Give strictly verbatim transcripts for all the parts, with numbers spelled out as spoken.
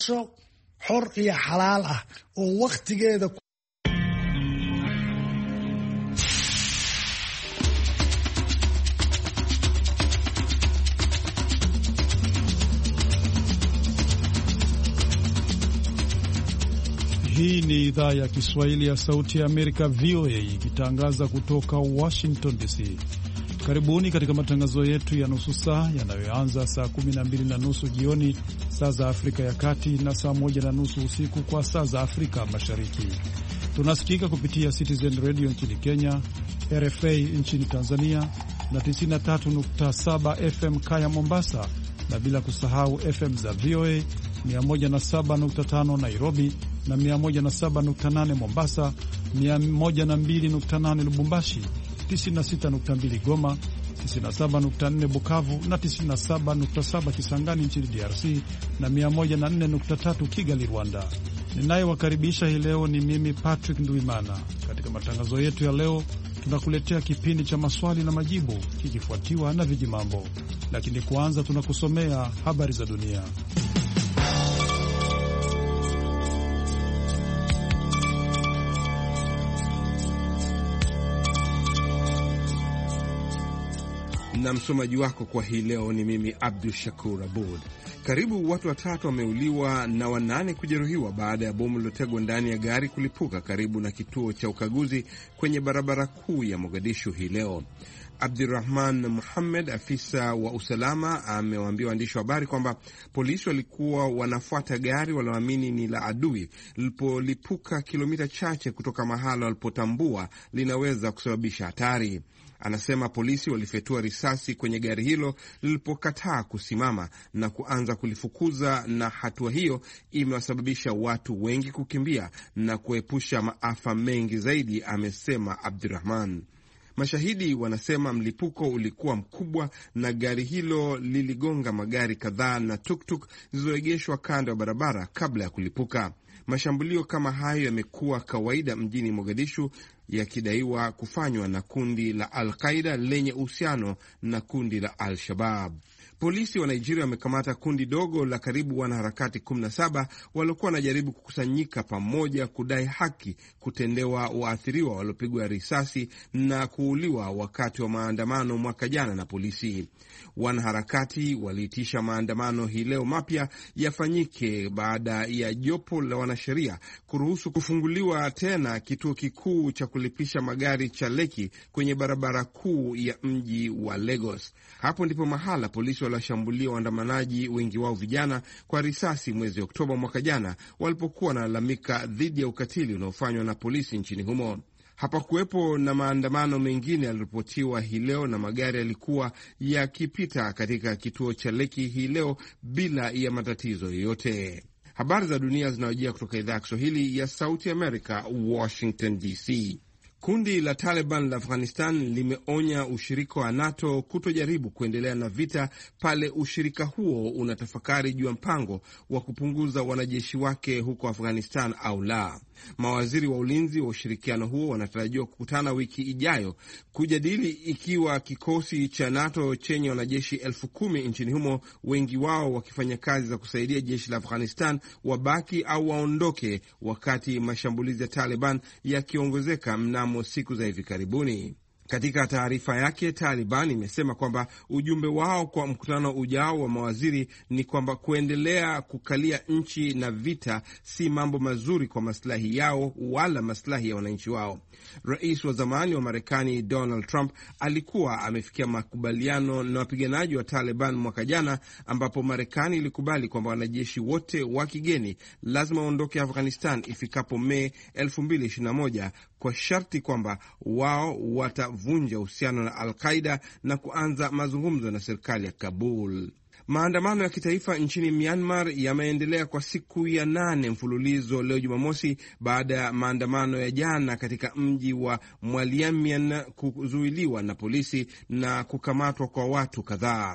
xor iyo xalaal ah oo waqtigeeda. Hii ni idhaa ya Kiswahili ya Sauti ya Amerika, V O A, ikitangaza kutoka Washington D C. Karibuni katika matangazo yetu ya nusu saa yanayoanza saa kumi na mbili na nusu jioni saa za Afrika ya Kati na saa moja na nusu usiku kwa saa za Afrika Mashariki. Tunasikika kupitia Citizen Radio nchini Kenya, R F A nchini Tanzania na tisini na tatu nukta saba F M Kaya Mombasa, na bila kusahau F M za V O A mia moja na saba nukta tano Nairobi na mia moja na saba nukta nane Mombasa, mia moja na mbili nukta nane Lubumbashi, tisini na sita nukta mbili Goma, tisini na saba nukta nne Bukavu na tisini na saba nukta saba Kisangani nchini D R C na mia moja na nne nukta tatu Kigali, Rwanda. Ninayewakaribisha hii leo ni mimi Patrick Nduimana. Katika matangazo yetu ya leo tunakuletea kipindi cha maswali na majibu kikifuatiwa na vijimambo, lakini kwanza tunakusomea habari za dunia. Na msomaji wako kwa hii leo ni mimi Abdul Shakur Abud. Karibu watu watatu wameuliwa na wanane kujeruhiwa baada ya bomu lilotegwa ndani ya gari kulipuka karibu na kituo cha ukaguzi kwenye barabara kuu ya Mogadishu hii leo. Abdirahman Muhammad, afisa wa usalama, amewaambia waandishi wa habari kwamba polisi walikuwa wanafuata gari walioamini ni la adui lilipolipuka kilomita chache kutoka mahala walipotambua linaweza kusababisha hatari. Anasema polisi walifyatua risasi kwenye gari hilo lilipokataa kusimama na kuanza kulifukuza, na hatua hiyo imewasababisha watu wengi kukimbia na kuepusha maafa mengi zaidi, amesema Abdirahman. Mashahidi wanasema mlipuko ulikuwa mkubwa na gari hilo liligonga magari kadhaa na tuktuk zilizoegeshwa kando ya barabara kabla ya kulipuka. Mashambulio kama hayo yamekuwa kawaida mjini Mogadishu, yakidaiwa kufanywa na kundi la Al-Qaida lenye uhusiano na kundi la Al-Shabaab. Polisi wa Nigeria wamekamata kundi dogo la karibu wanaharakati kumi na saba waliokuwa wanajaribu kukusanyika pamoja kudai haki kutendewa waathiriwa waliopigwa risasi na kuuliwa wakati wa maandamano mwaka jana na polisi. Wanaharakati waliitisha maandamano hii leo mapya yafanyike baada ya jopo la wanasheria kuruhusu kufunguliwa tena kituo kikuu cha kulipisha magari cha Lekki kwenye barabara kuu ya mji wa Lagos. Hapo ndipo mahala polisi waliwashambulia waandamanaji, wengi wao vijana, kwa risasi mwezi Oktoba mwaka jana walipokuwa wanalalamika dhidi ya ukatili unaofanywa na polisi nchini humo. Hapakuwepo na maandamano mengine yaliripotiwa hii leo, na magari yalikuwa yakipita katika kituo cha Lekki hii leo bila ya matatizo yoyote. Habari za dunia zinawajia kutoka idhaa ya Kiswahili ya Sauti Amerika, Washington D C. Kundi la Taliban la Afghanistan limeonya ushirika wa NATO kutojaribu kuendelea na vita pale ushirika huo unatafakari juu ya mpango wa kupunguza wanajeshi wake huko Afghanistan au la. Mawaziri wa ulinzi wa ushirikiano huo wanatarajiwa kukutana wiki ijayo kujadili ikiwa kikosi cha NATO chenye wanajeshi elfu kumi nchini humo, wengi wao wakifanya kazi za kusaidia jeshi la Afghanistan, wabaki au waondoke, wakati mashambulizi ya Taliban yakiongezeka mnamo siku za hivi karibuni. Katika taarifa yake, Taliban imesema kwamba ujumbe wao kwa mkutano ujao wa mawaziri ni kwamba kuendelea kukalia nchi na vita si mambo mazuri kwa maslahi yao wala maslahi ya wananchi wao. Rais wa zamani wa Marekani Donald Trump alikuwa amefikia makubaliano na wapiganaji wa Taliban mwaka jana, ambapo Marekani ilikubali kwamba wanajeshi wote wa kigeni lazima waondoke Afghanistan ifikapo Mei elfu mbili ishirini na moja, kwa sharti kwamba wao watavunja uhusiano na Al-Qaida na kuanza mazungumzo na serikali ya Kabul. Maandamano ya kitaifa nchini Myanmar yameendelea kwa siku ya nane mfululizo leo Jumamosi, baada ya maandamano ya jana katika mji wa Mwaliamian kuzuiliwa na polisi na kukamatwa kwa watu kadhaa.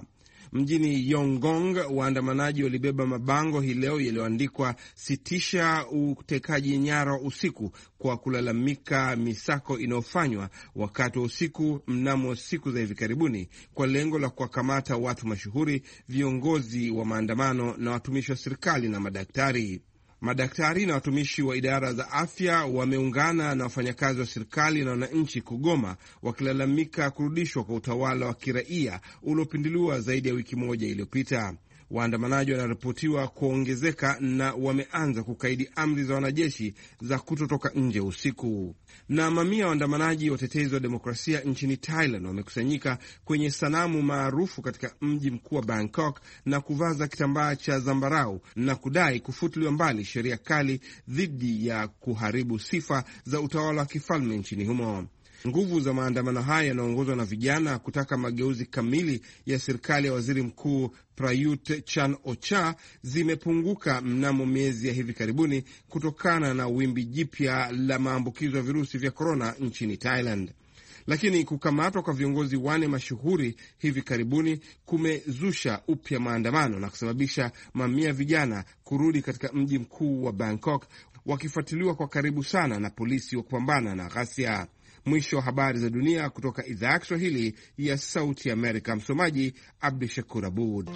Mjini Yongong, waandamanaji walibeba mabango hii leo yaliyoandikwa sitisha utekaji nyara usiku, kwa kulalamika misako inayofanywa wakati wa usiku mnamo siku za hivi karibuni kwa lengo la kuwakamata watu mashuhuri, viongozi wa maandamano na watumishi wa serikali na madaktari. Madaktari na watumishi wa idara za afya wameungana na wafanyakazi wa serikali na wananchi kugoma, wakilalamika kurudishwa kwa utawala wa kiraia uliopinduliwa zaidi ya wiki moja iliyopita. Waandamanaji wanaripotiwa kuongezeka na wameanza kukaidi amri za wanajeshi za kutotoka nje usiku. Na mamia ya waandamanaji watetezi wa demokrasia nchini Thailand wamekusanyika kwenye sanamu maarufu katika mji mkuu wa Bangkok na kuvaza kitambaa cha zambarau na kudai kufutiliwa mbali sheria kali dhidi ya kuharibu sifa za utawala wa kifalme nchini humo. Nguvu za maandamano haya yanaongozwa na vijana kutaka mageuzi kamili ya serikali ya waziri mkuu Prayut Chan-o-cha zimepunguka mnamo miezi ya hivi karibuni kutokana na wimbi jipya la maambukizo ya virusi vya korona nchini Thailand. Lakini kukamatwa kwa viongozi wane mashuhuri hivi karibuni kumezusha upya maandamano na kusababisha mamia vijana kurudi katika mji mkuu wa Bangkok, wakifuatiliwa kwa karibu sana na polisi wa kupambana na ghasia. Mwisho wa habari za dunia kutoka idhaa ya Kiswahili ya Sauti Amerika. Msomaji Abdu Shakur Abud.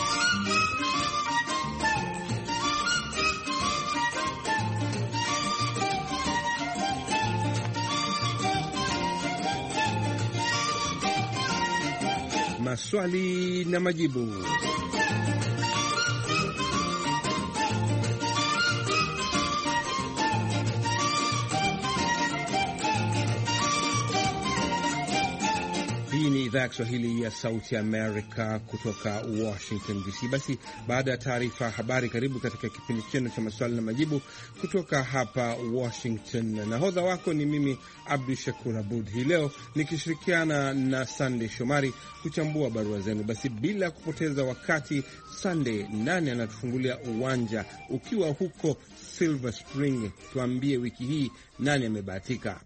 Maswali na majibu. Hii ni idhaa ya Kiswahili ya Sauti Amerika kutoka Washington D C. Basi baada ya taarifa ya habari, karibu katika kipindi chenu cha maswali na majibu kutoka hapa Washington. Nahodha wako ni mimi Abdu Shakur Abud, hii leo nikishirikiana na Sunday Shomari kuchambua barua zenu. Basi bila kupoteza wakati, Sunday, nani anatufungulia uwanja ukiwa huko Silver Spring? Tuambie wiki hii nani amebahatika.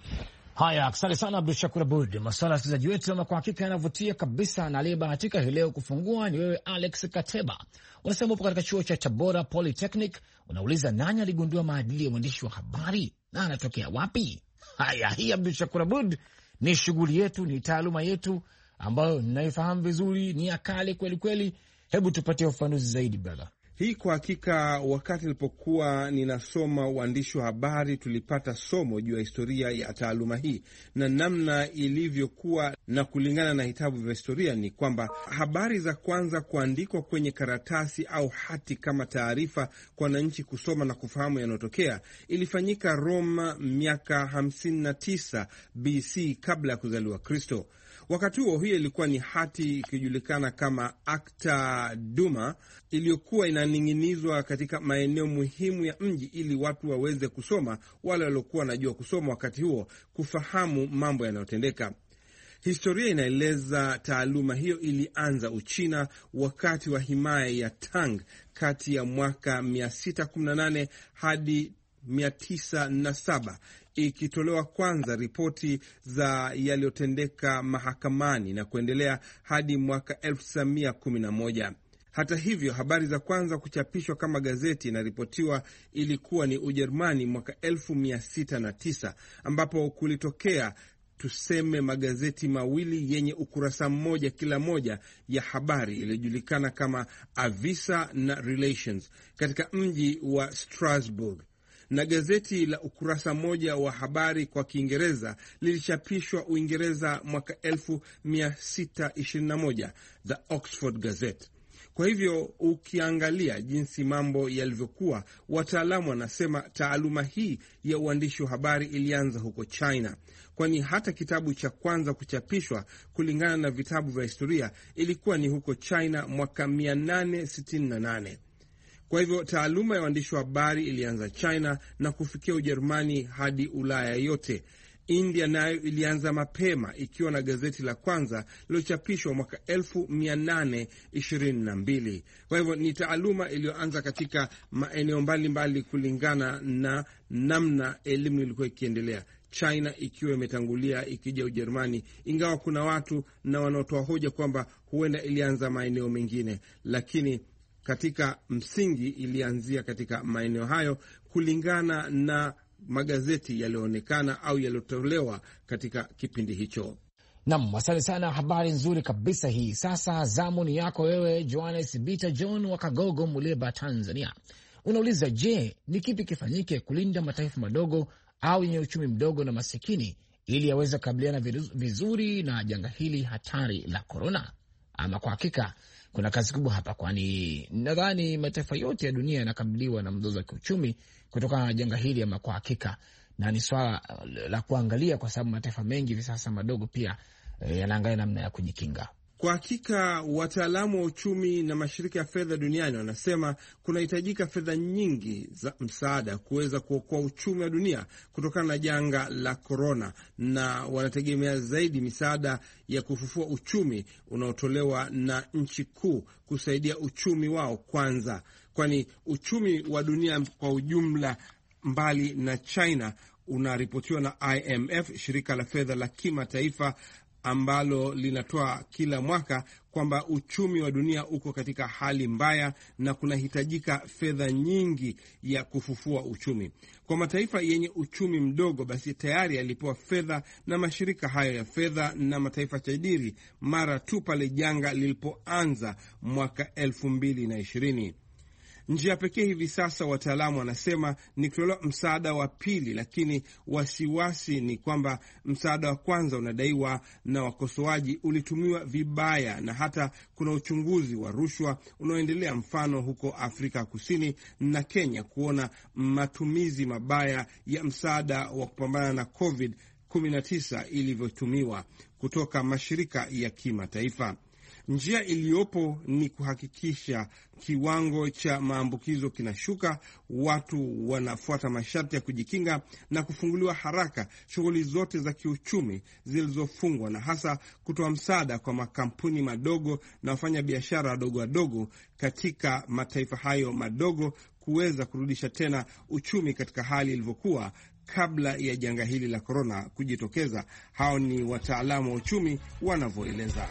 Haya, asante sana Abdul Shakur Abud. Masuala ya wasikilizaji wetu ama kwa hakika yanavutia kabisa, na aliyebahatika hii leo kufungua ni wewe Alex Kateba. Unasema upo katika chuo cha Tabora Polytechnic. Unauliza nani aligundua maadili ya mwandishi wa habari na anatokea wapi? Haya, hii Abdul Shakur Abud ni shughuli yetu, ni taaluma yetu ambayo ninaifahamu vizuri, ni ya kale kweli kweli. Hebu tupatie ufafanuzi zaidi brother. Hii kwa hakika, wakati nilipokuwa ninasoma uandishi wa habari, tulipata somo juu ya historia ya taaluma hii na namna ilivyokuwa, na kulingana na vitabu vya historia ni kwamba habari za kwanza kuandikwa kwenye karatasi au hati kama taarifa kwa wananchi kusoma na kufahamu yanayotokea ilifanyika Roma miaka hamsini na tisa B C kabla ya kuzaliwa Kristo. Wakati huo, hiyo ilikuwa ni hati ikijulikana kama Acta Duma, iliyokuwa inaning'inizwa katika maeneo muhimu ya mji ili watu waweze kusoma, wale waliokuwa wanajua kusoma wakati huo, kufahamu mambo yanayotendeka. Historia inaeleza taaluma hiyo ilianza Uchina wakati wa himaya ya Tang kati ya mwaka mia sita kumi na nane hadi mia tisa na saba, ikitolewa kwanza ripoti za yaliyotendeka mahakamani na kuendelea hadi mwaka elfu tisa mia kumi na moja. Hata hivyo, habari za kwanza kuchapishwa kama gazeti inaripotiwa ilikuwa ni Ujerumani mwaka elfu mia sita na tisa, ambapo kulitokea tuseme magazeti mawili yenye ukurasa mmoja kila moja ya habari iliyojulikana kama Avisa na Relations katika mji wa Strasbourg, na gazeti la ukurasa mmoja wa habari kwa Kiingereza lilichapishwa Uingereza mwaka elfu mia sita ishirini na moja, The Oxford Gazette. Kwa hivyo ukiangalia jinsi mambo yalivyokuwa, wataalamu wanasema taaluma hii ya uandishi wa habari ilianza huko China, kwani hata kitabu cha kwanza kuchapishwa kulingana na vitabu vya historia ilikuwa ni huko China mwaka mia nane sitini na nane. Kwa hivyo taaluma ya uandishi wa habari ilianza China na kufikia Ujerumani hadi Ulaya yote. India nayo ilianza mapema ikiwa na gazeti la kwanza lilochapishwa mwaka elfu mia nane ishirini na mbili. Kwa hivyo ni taaluma iliyoanza katika maeneo mbalimbali kulingana na namna elimu ilikuwa ikiendelea. China ikiwa imetangulia ikija Ujerumani, ingawa kuna watu na wanaotoa hoja kwamba huenda ilianza maeneo mengine, lakini katika msingi ilianzia katika maeneo hayo kulingana na magazeti yaliyoonekana au yaliyotolewa katika kipindi hicho. Nam, asante sana, habari nzuri kabisa hii. Sasa zamu ni yako wewe, Johannes Bita John wa Kagogo, Muleba, Tanzania. Unauliza, je, ni kipi kifanyike kulinda mataifa madogo au yenye uchumi mdogo na masikini ili yaweze kukabiliana vizuri na janga hili hatari la korona? Ama kwa hakika kuna kazi kubwa hapa, kwani nadhani mataifa yote ya dunia yanakabiliwa na mzozo wa kiuchumi kutokana na janga hili. Ama kwa hakika, na ni swala la kuangalia, kwa sababu mataifa mengi hivi sasa madogo pia e, yanaangalia namna ya kujikinga. Kwa hakika wataalamu wa uchumi na mashirika ya fedha duniani wanasema kunahitajika fedha nyingi za msaada kuweza kuokoa uchumi wa dunia kutokana na janga la korona, na wanategemea zaidi misaada ya kufufua uchumi unaotolewa na nchi kuu kusaidia uchumi wao kwanza, kwani uchumi wa dunia kwa ujumla, mbali na China, unaripotiwa na I M F, shirika la fedha la kimataifa ambalo linatoa kila mwaka, kwamba uchumi wa dunia uko katika hali mbaya na kunahitajika fedha nyingi ya kufufua uchumi. Kwa mataifa yenye uchumi mdogo, basi tayari yalipewa fedha na mashirika hayo ya fedha na mataifa tajiri mara tu pale janga lilipoanza mwaka elfu mbili na ishirini. Njia pekee hivi sasa, wataalamu wanasema, ni kutolewa msaada wa pili, lakini wasiwasi ni kwamba msaada wa kwanza unadaiwa na wakosoaji ulitumiwa vibaya, na hata kuna uchunguzi wa rushwa unaoendelea, mfano huko Afrika Kusini na Kenya, kuona matumizi mabaya ya msaada wa kupambana na covid kumi na tisa ilivyotumiwa kutoka mashirika ya kimataifa. Njia iliyopo ni kuhakikisha kiwango cha maambukizo kinashuka, watu wanafuata masharti ya kujikinga na kufunguliwa haraka shughuli zote za kiuchumi zilizofungwa, na hasa kutoa msaada kwa makampuni madogo na wafanya biashara wadogo wadogo katika mataifa hayo madogo kuweza kurudisha tena uchumi katika hali ilivyokuwa kabla ya janga hili la korona kujitokeza. Hao ni wataalamu wa uchumi wanavyoeleza.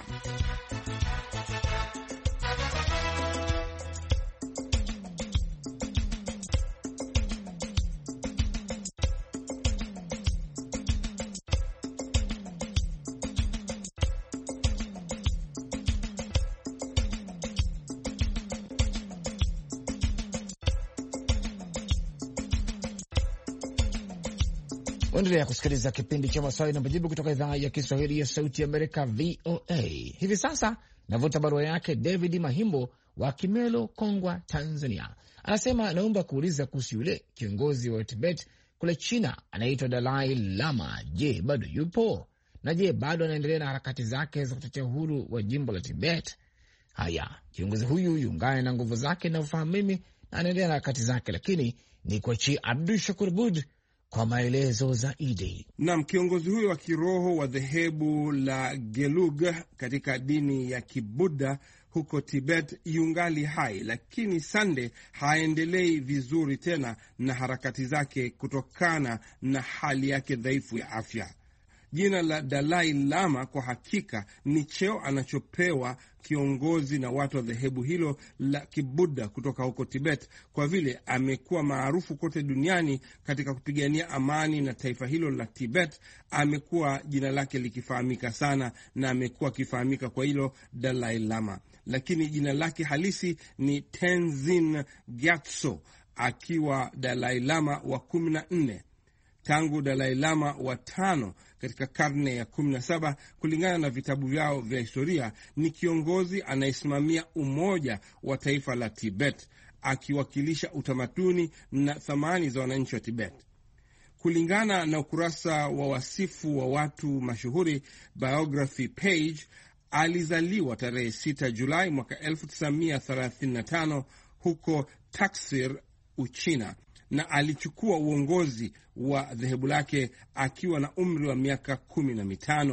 Endelea kusikiliza kipindi cha maswali na majibu kutoka idhaa ya Kiswahili ya Sauti ya Amerika, V O A. Hivi sasa navuta barua yake David Mahimbo wa Kimelo, Kongwa, Tanzania. Anasema naomba kuuliza kuhusu yule kiongozi wa Tibet kule China anaitwa Dalai Lama. Je, bado yupo? Na je, bado anaendelea na harakati zake za kutetea uhuru wa jimbo la Tibet? Haya, kiongozi huyu yungane na nguvu zake na ufahamu mimi, na anaendelea na harakati zake, lakini ni kuachia Abdul Shakur Abud kwa maelezo zaidi. Naam, kiongozi huyo wa kiroho wa dhehebu la Gelug katika dini ya Kibuddha huko Tibet yungali hai, lakini Sande haendelei vizuri tena na harakati zake kutokana na hali yake dhaifu ya afya. Jina la Dalai Lama kwa hakika ni cheo anachopewa kiongozi na watu wa dhehebu hilo la Kibuddha kutoka huko Tibet, kwa vile amekuwa maarufu kote duniani katika kupigania amani na taifa hilo la Tibet. Amekuwa jina lake likifahamika sana na amekuwa akifahamika kwa hilo Dalai Lama, lakini jina lake halisi ni Tenzin Gyatso, akiwa Dalai Lama wa kumi na nne tangu Dalai Lama wa tano katika karne ya kumi na saba. Kulingana na vitabu vyao vya historia, ni kiongozi anayesimamia umoja wa taifa la Tibet, akiwakilisha utamaduni na thamani za wananchi wa Tibet. Kulingana na ukurasa wa wasifu wa watu mashuhuri, biography page, alizaliwa tarehe sita Julai mwaka elfu tisa mia thelathini na tano huko Taksir, Uchina, na alichukua uongozi wa dhehebu lake akiwa na umri wa miaka kumi na mitano.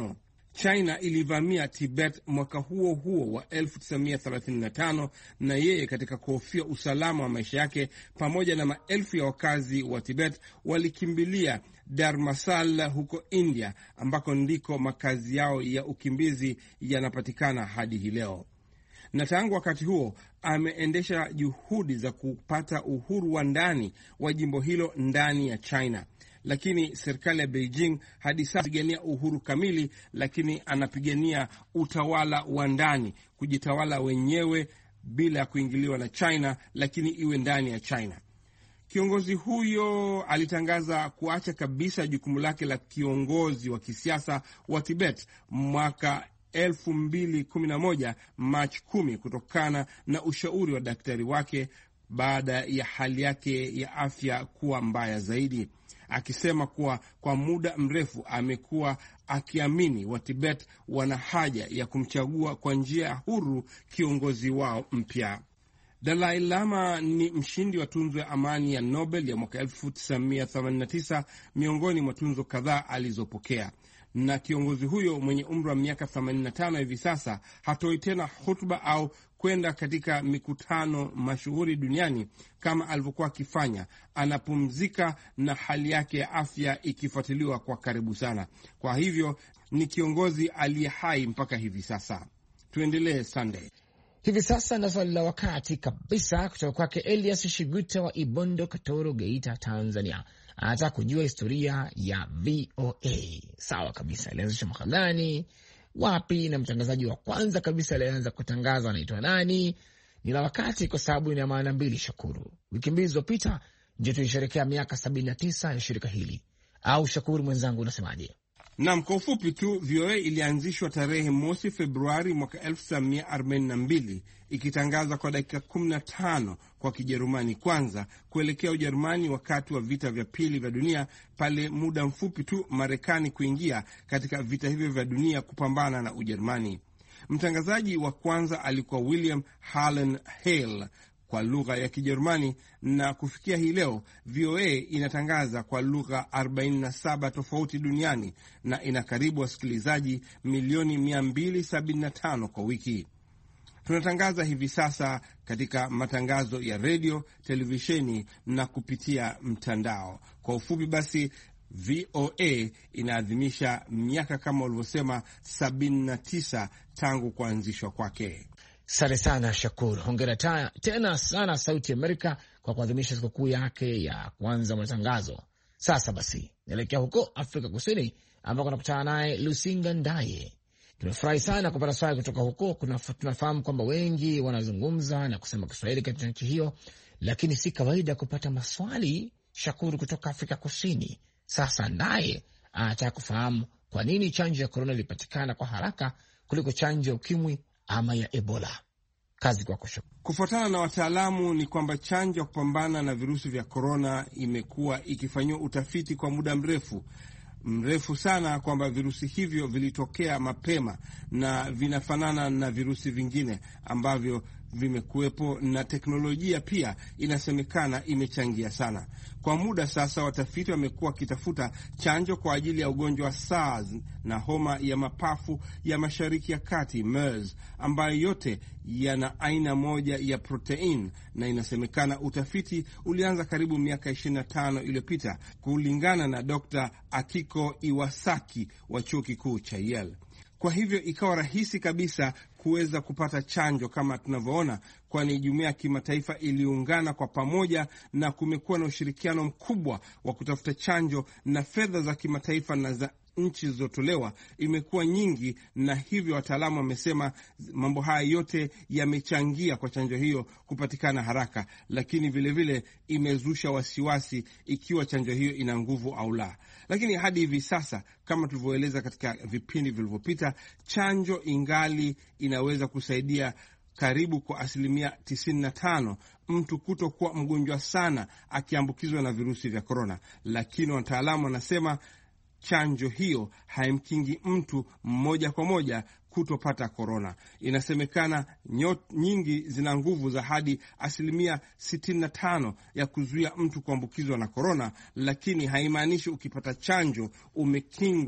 China ilivamia Tibet mwaka huo huo wa elfu tisa mia thelathini na tano, na yeye katika kuhofia usalama wa maisha yake pamoja na maelfu ya wakazi wa Tibet walikimbilia Dharamsala huko India, ambako ndiko makazi yao ya ukimbizi yanapatikana hadi hii leo. Na tangu wakati huo ameendesha juhudi za kupata uhuru wa ndani wa jimbo hilo ndani ya China. Lakini serikali ya Beijing hadi sasa inapigania uhuru kamili, lakini anapigania utawala wa ndani, kujitawala wenyewe bila ya kuingiliwa na China, lakini iwe ndani ya China. Kiongozi huyo alitangaza kuacha kabisa jukumu lake la kiongozi wa kisiasa wa Tibet mwaka elfu mbili kumi na moja Machi kumi, kutokana na ushauri wa daktari wake baada ya hali yake ya afya kuwa mbaya zaidi, akisema kuwa kwa muda mrefu amekuwa akiamini wa Tibet wana haja ya kumchagua kwa njia huru kiongozi wao mpya. Dalai Lama ni mshindi wa tunzo ya amani ya Nobel ya mwaka elfu tisa mia themanini na tisa miongoni mwa tunzo kadhaa alizopokea. Na kiongozi huyo mwenye umri wa miaka themanini na tano hivi sasa hatoi tena hutuba au kwenda katika mikutano mashuhuri duniani kama alivyokuwa akifanya. Anapumzika na hali yake ya afya ikifuatiliwa kwa karibu sana. Kwa hivyo ni kiongozi aliye hai mpaka hivi sasa. Tuendelee Sunday. Hivi sasa na swali la wakati kabisa kutoka kwake Elias Shiguta wa Ibondo, Katoro, Geita, Tanzania. Anataka kujua historia ya V O A. Sawa kabisa, ilianzishwa mwaka gani, wapi, na mtangazaji wa kwanza kabisa alianza kutangaza anaitwa nani? Ni la wakati kwa sababu ina maana mbili, Shakuru. Wiki mbili zilizopita ndio tulisherehekea miaka sabini na tisa ya shirika hili. Au Shakuru mwenzangu, unasemaje? Naam, kwa ufupi tu, V O A ilianzishwa tarehe mosi Februari mwaka elfu tisa mia arobaini na mbili, ikitangaza kwa dakika kumi na tano kwa Kijerumani kwanza kuelekea Ujerumani wakati wa vita vya pili vya dunia, pale muda mfupi tu Marekani kuingia katika vita hivyo vya dunia kupambana na Ujerumani. Mtangazaji wa kwanza alikuwa William Harlan Hale kwa lugha ya Kijerumani, na kufikia hii leo V O A inatangaza kwa lugha arobaini na saba tofauti duniani na ina karibu wasikilizaji milioni mia mbili sabini na tano kwa wiki. Tunatangaza hivi sasa katika matangazo ya redio, televisheni na kupitia mtandao. Kwa ufupi basi, V O A inaadhimisha miaka kama ulivyosema sabini na tisa tangu kuanzishwa kwake. Asante sana Shakur, hongera ta, tena sana Sauti Amerika kwa kuadhimisha sikukuu yake ya kwanza matangazo. Sasa basi naelekea huko Afrika Kusini ambako nakutana naye Lusinga Ndaye. Tumefurahi sana kupata swali kutoka huko. Tunafahamu kwamba wengi wanazungumza na kusema Kiswahili katika nchi hiyo, lakini si kawaida kupata maswali, Shakuru, kutoka Afrika Kusini. Sasa Ndaye anataka kufahamu kwa nini chanjo ya korona ilipatikana kwa haraka kuliko chanjo ya ukimwi ama ya Ebola. Kazi kwako. Kufuatana na wataalamu ni kwamba chanjo ya kupambana na virusi vya korona imekuwa ikifanyiwa utafiti kwa muda mrefu mrefu sana, kwamba virusi hivyo vilitokea mapema na vinafanana na virusi vingine ambavyo vimekuwepo, na teknolojia pia inasemekana imechangia sana. Kwa muda sasa watafiti wamekuwa wakitafuta chanjo kwa ajili ya ugonjwa wa SARS na homa ya mapafu ya Mashariki ya Kati, MERS, ambayo yote yana aina moja ya protein, na inasemekana utafiti ulianza karibu miaka ishirini na tano iliyopita, kulingana na Dokta Akiko Iwasaki wa chuo kikuu cha Yale. Kwa hivyo ikawa rahisi kabisa kuweza kupata chanjo kama tunavyoona, kwani jumuiya ya kimataifa iliungana kwa pamoja na kumekuwa na ushirikiano mkubwa wa kutafuta chanjo, na fedha za kimataifa na za nchi zilizotolewa imekuwa nyingi, na hivyo wataalamu wamesema mambo haya yote yamechangia kwa chanjo hiyo kupatikana haraka, lakini vilevile vile imezusha wasiwasi ikiwa chanjo hiyo ina nguvu au la. Lakini hadi hivi sasa, kama tulivyoeleza katika vipindi vilivyopita, chanjo ingali inaweza kusaidia karibu kwa asilimia tisini na tano mtu kutokuwa mgonjwa sana akiambukizwa na virusi vya korona, lakini wataalamu wanasema chanjo hiyo haimkingi mtu moja kwa moja kutopata korona. Inasemekana nyingi zina nguvu za hadi asilimia sitini na tano ya kuzuia mtu kuambukizwa na korona, lakini haimaanishi ukipata chanjo umekingwa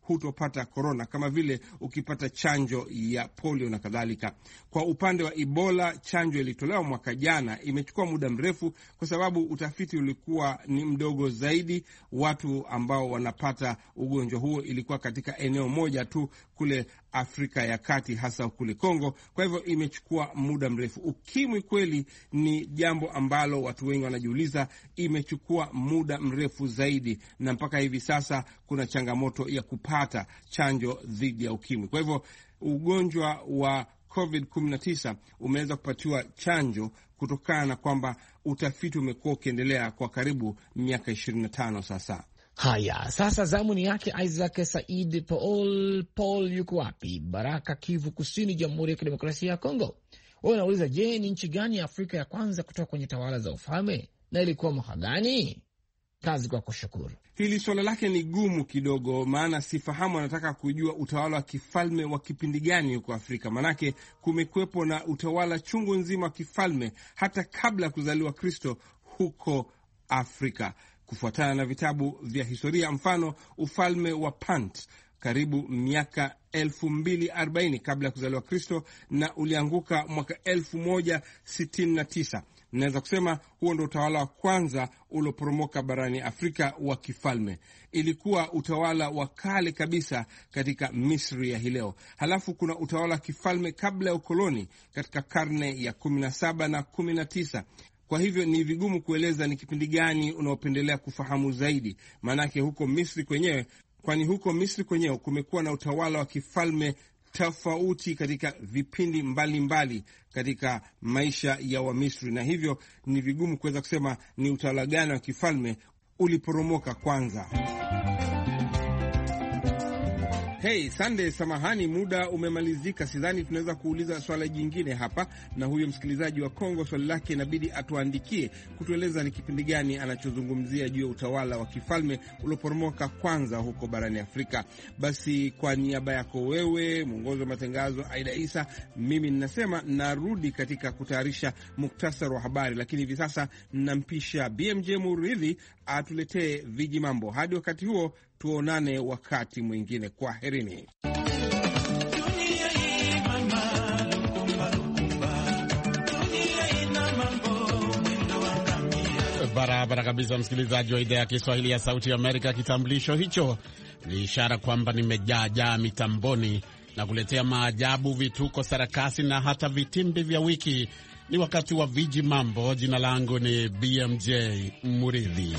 hutopata korona, kama vile ukipata chanjo ya polio na kadhalika. Kwa upande wa Ebola, chanjo ilitolewa mwaka jana, imechukua muda mrefu kwa sababu utafiti ulikuwa ni mdogo zaidi. Watu ambao wanapata ugonjwa huo ilikuwa katika eneo moja tu kule Afrika ya Kati, hasa kule Kongo. Kwa hivyo imechukua muda mrefu. Ukimwi kweli ni jambo ambalo watu wengi wanajiuliza, imechukua muda mrefu zaidi, na mpaka hivi sasa kuna changamoto ya kupata chanjo dhidi ya ukimwi. Kwa hivyo ugonjwa wa covid kumi na tisa umeweza kupatiwa chanjo kutokana na kwamba utafiti umekuwa ukiendelea kwa karibu miaka ishirini na tano sasa. Haya, sasa zamu ni yake Isaac Said Paul. Paul yuko wapi? Baraka, Kivu Kusini, Jamhuri ya Kidemokrasia ya Kongo. Wewe unauliza, je, ni nchi gani ya Afrika ya kwanza kutoka kwenye tawala za ufalme na ilikuwa mwaka gani? Kazi kwa kushukuru. Hili swala lake ni gumu kidogo, maana sifahamu. Anataka kujua utawala wa kifalme wa kipindi gani huko Afrika, manake kumekwepo na utawala chungu nzima wa kifalme hata kabla ya kuzaliwa Kristo huko Afrika, kufuatana na vitabu vya historia. Mfano, ufalme wa Punt karibu miaka elfu mbili arobaini kabla ya kuzaliwa Kristo, na ulianguka mwaka elfu moja sitini na tisa. Naweza kusema huo ndio utawala wa kwanza ulioporomoka barani Afrika wa kifalme. Ilikuwa utawala wa kale kabisa katika Misri ya hileo. Halafu kuna utawala wa kifalme kabla ya ukoloni katika karne ya kumi na saba na kumi na tisa. Kwa hivyo ni vigumu kueleza ni kipindi gani unaopendelea kufahamu zaidi, maanake huko Misri kwenyewe, kwani huko Misri kwenyewe kumekuwa na utawala wa kifalme tofauti katika vipindi mbalimbali mbali katika maisha ya Wamisri, na hivyo ni vigumu kuweza kusema ni utawala gani wa kifalme uliporomoka kwanza. Hey, Sunday, samahani, muda umemalizika. Sidhani tunaweza kuuliza swala jingine hapa, na huyo msikilizaji wa Kongo swali lake inabidi atuandikie kutueleza ni kipindi gani anachozungumzia juu ya utawala wa kifalme ulioporomoka kwanza huko barani Afrika. Basi kwa niaba yako wewe, mwongozi wa matangazo Aida Isa, mimi ninasema narudi katika kutayarisha muktasari wa habari, lakini hivi sasa nampisha B M J Muridhi atuletee viji mambo. Hadi wakati huo, tuonane wakati mwingine. Kwa herini. Barabara kabisa, msikilizaji wa idhaa ya Kiswahili ya Sauti ya Amerika. Kitambulisho hicho ni ishara kwamba nimejaajaa mitamboni na kuletea maajabu, vituko, sarakasi na hata vitimbi vya wiki. Ni wakati wa viji mambo. Jina langu ni B M J Muridhi.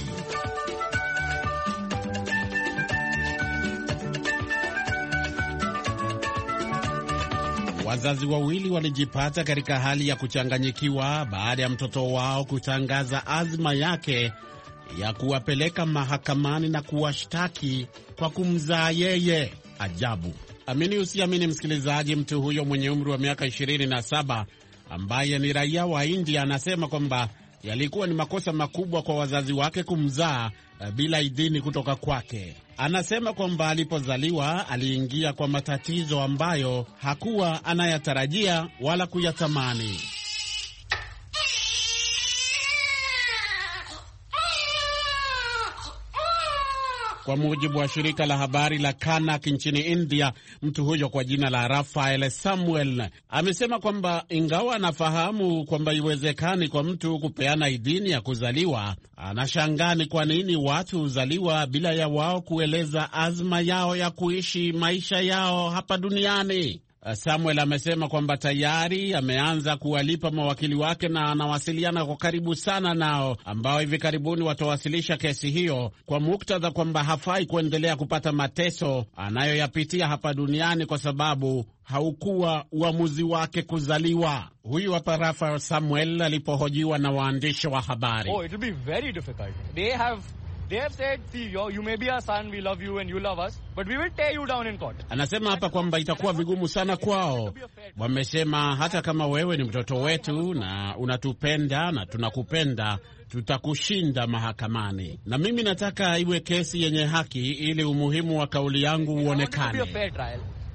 Wazazi wawili walijipata katika hali ya kuchanganyikiwa baada ya mtoto wao kutangaza azma yake ya kuwapeleka mahakamani na kuwashtaki kwa kumzaa yeye. Ajabu. Amini usiamini, msikilizaji, mtu huyo mwenye umri wa miaka ishirini na saba ambaye ni raia wa India anasema kwamba yalikuwa ni makosa makubwa kwa wazazi wake kumzaa bila idhini kutoka kwake. Anasema kwamba alipozaliwa aliingia kwa matatizo ambayo hakuwa anayatarajia wala kuyatamani. Kwa mujibu wa shirika la habari la Kanak nchini India, mtu huyo kwa jina la Rafael Samuel amesema kwamba ingawa anafahamu kwamba iwezekani kwa mtu kupeana idhini ya kuzaliwa, anashangaa ni kwa nini watu huzaliwa bila ya wao kueleza azma yao ya kuishi maisha yao hapa duniani. Samuel amesema kwamba tayari ameanza kuwalipa mawakili wake na anawasiliana kwa karibu sana nao, ambao hivi karibuni watawasilisha kesi hiyo kwa muktadha kwamba hafai kuendelea kupata mateso anayoyapitia hapa duniani kwa sababu haukuwa uamuzi wake kuzaliwa. Huyu hapa Rafael Samuel alipohojiwa na waandishi wa habari. Oh, it will be very difficult. They have They have said, see, you may be our son, we love you and you love us, but we will tear you down in court. Anasema hapa kwamba itakuwa vigumu sana kwao. Wamesema hata kama wewe ni mtoto wetu na unatupenda na tunakupenda, tutakushinda mahakamani. Na mimi nataka iwe kesi yenye haki ili umuhimu wa kauli yangu uonekane.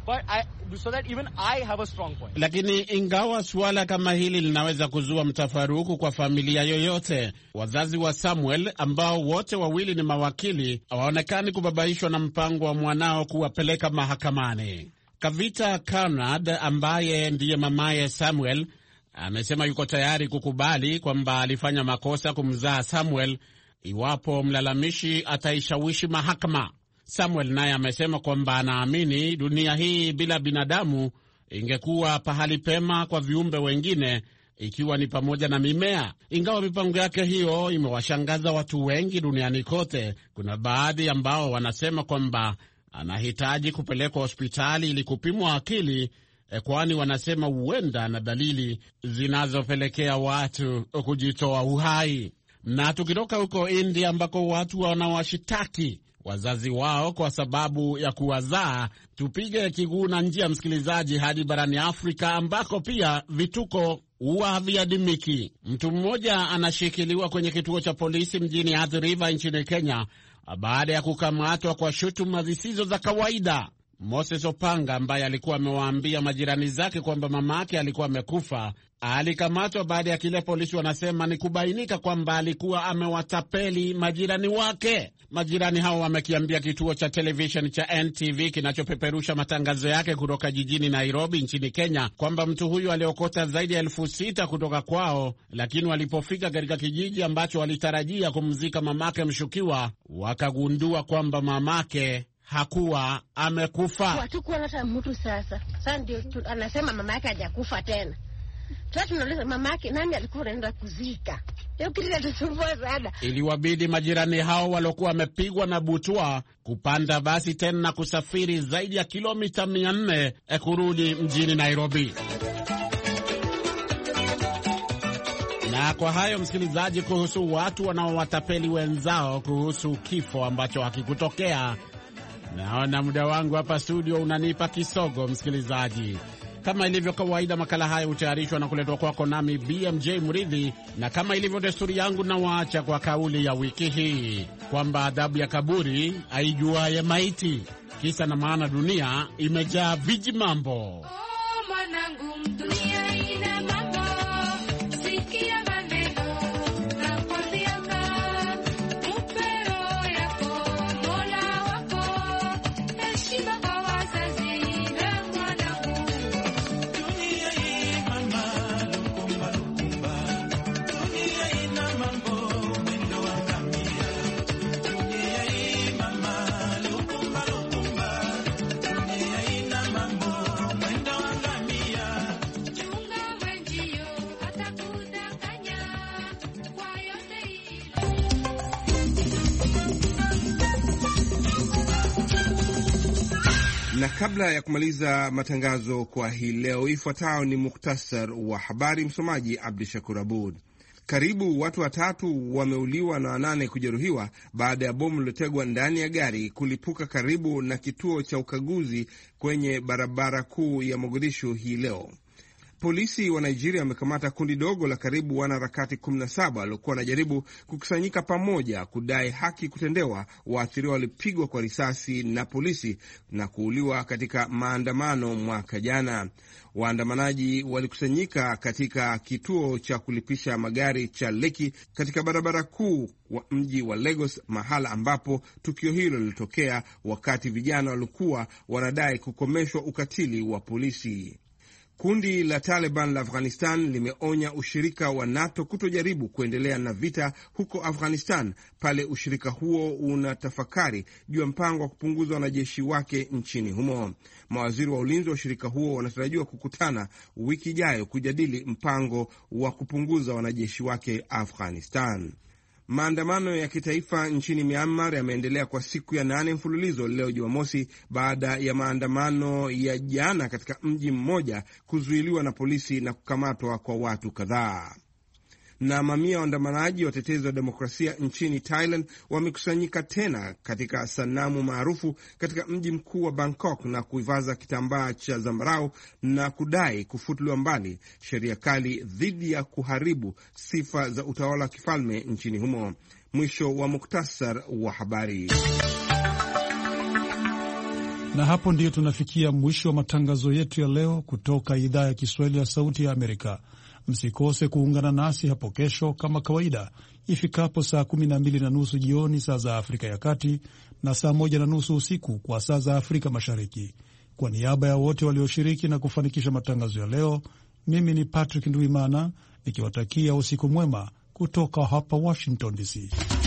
but I, so that even I have a strong point. Lakini ingawa suala kama hili linaweza kuzua mtafaruku kwa familia yoyote, wazazi wa Samuel ambao wote wawili ni mawakili hawaonekani kubabaishwa na mpango wa mwanao kuwapeleka mahakamani. Kavita Conrad ambaye ndiye mamaye Samuel amesema yuko tayari kukubali kwamba alifanya makosa kumzaa Samuel iwapo mlalamishi ataishawishi mahakama. Samuel naye amesema kwamba anaamini dunia hii bila binadamu ingekuwa pahali pema kwa viumbe wengine, ikiwa ni pamoja na mimea. Ingawa mipango yake hiyo imewashangaza watu wengi duniani kote, kuna baadhi ambao wanasema kwamba anahitaji kupelekwa hospitali ili kupimwa akili, kwani wanasema huenda na dalili zinazopelekea watu kujitoa uhai. Na tukitoka huko India ambako watu wanawashitaki wazazi wao kwa sababu ya kuwazaa, tupige kiguu na njia, msikilizaji, hadi barani Afrika ambako pia vituko huwa haviadimiki. Mtu mmoja anashikiliwa kwenye kituo cha polisi mjini Athi River nchini Kenya baada ya kukamatwa kwa shutuma zisizo za kawaida. Moses Opanga ambaye alikuwa amewaambia majirani zake kwamba mamake alikuwa amekufa, alikamatwa baada ya kile polisi wanasema ni kubainika kwamba alikuwa amewatapeli majirani wake. Majirani hao wamekiambia kituo cha television cha N T V kinachopeperusha matangazo yake kutoka jijini Nairobi nchini Kenya kwamba mtu huyu aliokota zaidi ya elfu sita kutoka kwao, lakini walipofika katika kijiji ambacho walitarajia kumzika mamake mshukiwa, wakagundua kwamba mamake hakuwa amekufa. Hatukuwa hata mtu sasa. Sasa ndio anasema mama yake hajakufa tena. Sasa tunauliza mama yake nani alikuwa anaenda kuzika? Hiyo kitu kinatusumbua sana. Iliwabidi majirani hao waliokuwa wamepigwa na butwa kupanda basi tena na kusafiri zaidi ya kilomita mia nne kurudi mjini Nairobi. Na kwa hayo, msikilizaji, kuhusu watu wanaowatapeli wenzao kuhusu kifo ambacho hakikutokea, naona muda wangu hapa studio unanipa kisogo, msikilizaji. Kama ilivyo kawaida, makala haya hutayarishwa na kuletwa kwako nami B M J Muridhi, na kama ilivyo desturi yangu, na waacha kwa kauli ya wiki hii kwamba adhabu ya kaburi haijuaye maiti. Kisa na maana, dunia imejaa viji mambo. Oh, mwanangu, dunia ina mambo. Sikia maneno na kwambianga, upero yako Mola wako, heshima kwa wazazi na mwanangu. Dunia hii mama, lukumba lukumba. Dunia ina mambo, mwendo wa ngamia. Dunia hii mama, lukumba lukumba. Dunia ina mambo, mwendo wa ngamia. Chunga wenzio atakudanganya kwa yote hilo. Na kabla ya kumaliza matangazo kwa hii leo, ifuatayo ni muktasar wa habari. Msomaji Abdu Shakur Abud. Karibu watu watatu wameuliwa na wanane kujeruhiwa baada ya bomu lilotegwa ndani ya gari kulipuka karibu na kituo cha ukaguzi kwenye barabara kuu ya Mogadishu hii leo. Polisi wa Nigeria wamekamata kundi dogo la karibu wanaharakati kumi na saba waliokuwa wanajaribu kukusanyika pamoja kudai haki kutendewa waathiriwa walipigwa kwa risasi na polisi na kuuliwa katika maandamano mwaka jana. Waandamanaji walikusanyika katika kituo cha kulipisha magari cha Lekki katika barabara kuu wa mji wa Lagos, mahala ambapo tukio hilo lilitokea, wakati vijana walikuwa wanadai kukomeshwa ukatili wa polisi. Kundi la Taliban la Afghanistan limeonya ushirika wa NATO kutojaribu kuendelea na vita huko Afghanistan pale ushirika huo unatafakari juu ya mpango wa kupunguza wanajeshi wake nchini humo. Mawaziri wa ulinzi wa ushirika huo wanatarajiwa kukutana wiki ijayo kujadili mpango wa kupunguza wanajeshi wake Afghanistan. Maandamano ya kitaifa nchini Myanmar yameendelea kwa siku ya nane mfululizo leo Jumamosi, baada ya maandamano ya jana katika mji mmoja kuzuiliwa na polisi na kukamatwa kwa watu kadhaa. Na mamia ya waandamanaji watetezi wa demokrasia nchini Thailand wamekusanyika tena katika sanamu maarufu katika mji mkuu wa Bangkok na kuivaza kitambaa cha zambarau na kudai kufutuliwa mbali sheria kali dhidi ya kuharibu sifa za utawala wa kifalme nchini humo. Mwisho wa muktasar wa habari. Na hapo ndiyo tunafikia mwisho wa matangazo yetu ya leo kutoka idhaa ya Kiswahili ya Sauti ya Amerika. Msikose kuungana nasi hapo kesho kama kawaida ifikapo saa kumi na mbili na nusu jioni saa za Afrika ya Kati na saa moja na nusu usiku kwa saa za Afrika Mashariki. Kwa niaba ya wote walioshiriki na kufanikisha matangazo ya leo, mimi ni Patrick Ndwimana nikiwatakia usiku mwema kutoka hapa Washington D C.